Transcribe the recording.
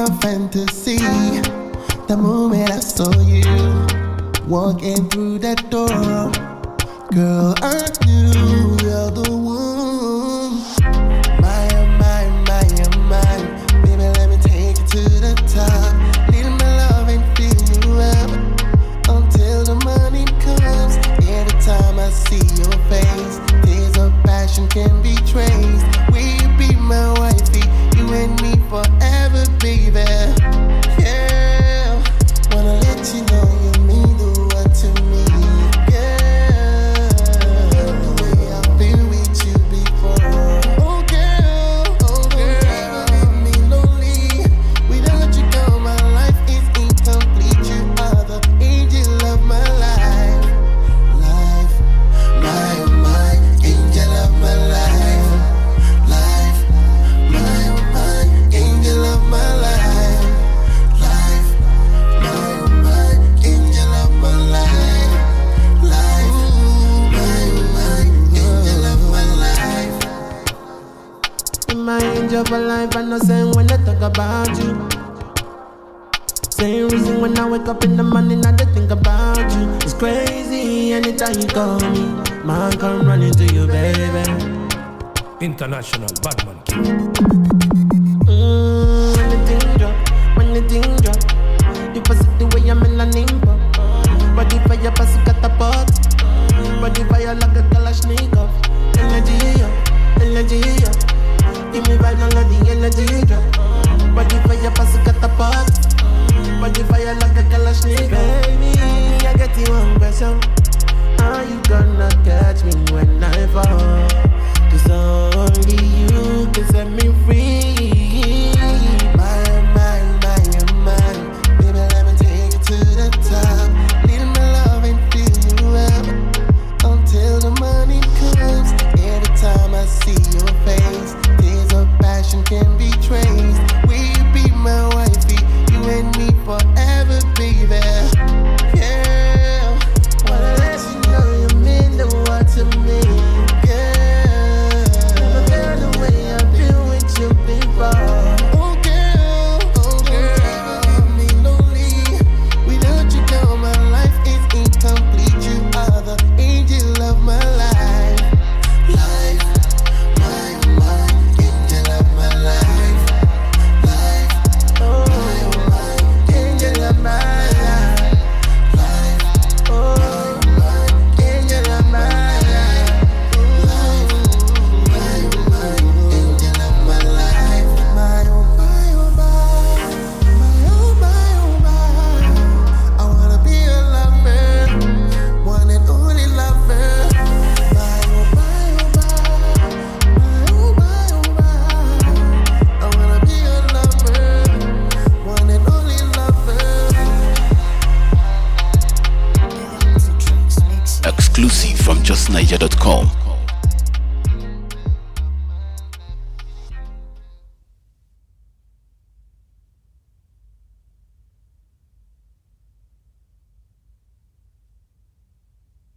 my fantasy. The moment I saw you walking through that door, girl, I knew you're the one. My, oh my, my, oh my. Baby, let me take you to the top. Need my love and fill you up until the morning comes. Every time I see your face, tears of passion can be traced. Will you be my wifey? You and me forever, baby. Yeah, wanna let you know you mean the world to me. Yeah, the way I feel with you before. Oh girl, never leave me lonely. Without you, girl, my life is incomplete. You are the angel of my life. My angel of my life. My angel of my life. My angel of my life. My angel of my life. My angel of my life, I know saying when I talk about you. Same reason when I wake up in the morning, I think about you. It's crazy anytime you call me. Man, come running to you, baby. International Badman King. When the thing drop, you pass it the way I'm in a nimbo. Body fire, pass it catapult. Body fire like a Kalashnikov. Energy, give me vibe, now let the energy drop. Body fire, pass it catapult. Body fire like a Kalashnikov. Baby, I get you one question. Are you gonna catch me when I fall? 'Cause only you can set me free. My, baby, let me take you to the top. Need my love and fill you up until the morning comes. Every time I see your face, tears of passion can be traced. Will you be my wifey? You and me forever, baby. Yeah, wanna let you know you mean the world to me. Yeah, never felt the way I feel with you before. Oh girl, never leave me lonely. Without you, girl, my life is incomplete. You are the angel of my life. My angel of my life. My angel of my life. Angel of my life. My angel of my life. My oh my. I wanna be a lover, one and only lover. My oh my. I wanna be a lover, one and only lover. Exclusive from justniger.com.